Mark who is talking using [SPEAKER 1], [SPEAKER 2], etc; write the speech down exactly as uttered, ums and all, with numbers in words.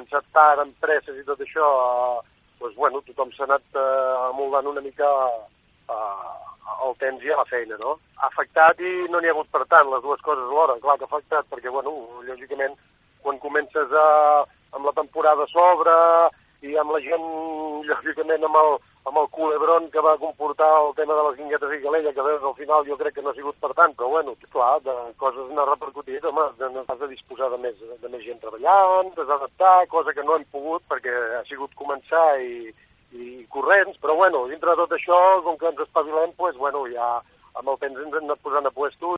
[SPEAKER 1] començat tard, amb presses i tot això, eh, doncs, bueno, tothom s'ha anat eh, amoldant una mica eh, al temps i a la feina, no? Ha afectat i no n'hi ha hagut per tant, les dues coses alhora. Clar que ha afectat, perquè, bueno, lògicament, quan comences a, amb la temporada a sobre i amb la gent, lògicament, amb el, amb el culebron que va comportar el tema de les guinguetes i calella, que veus al final jo crec que no ha sigut per tant, però, bueno, clar, de coses n'ha repercutit, home, has de disposar de més, de més gent treballant, t'has d'adaptar, cosa que no hem pogut perquè ha sigut començar i, i corrents, però, bueno, dintre de tot això, com que ens espavilem, doncs, bueno, ja amb el temps ens hem anat posant a puesto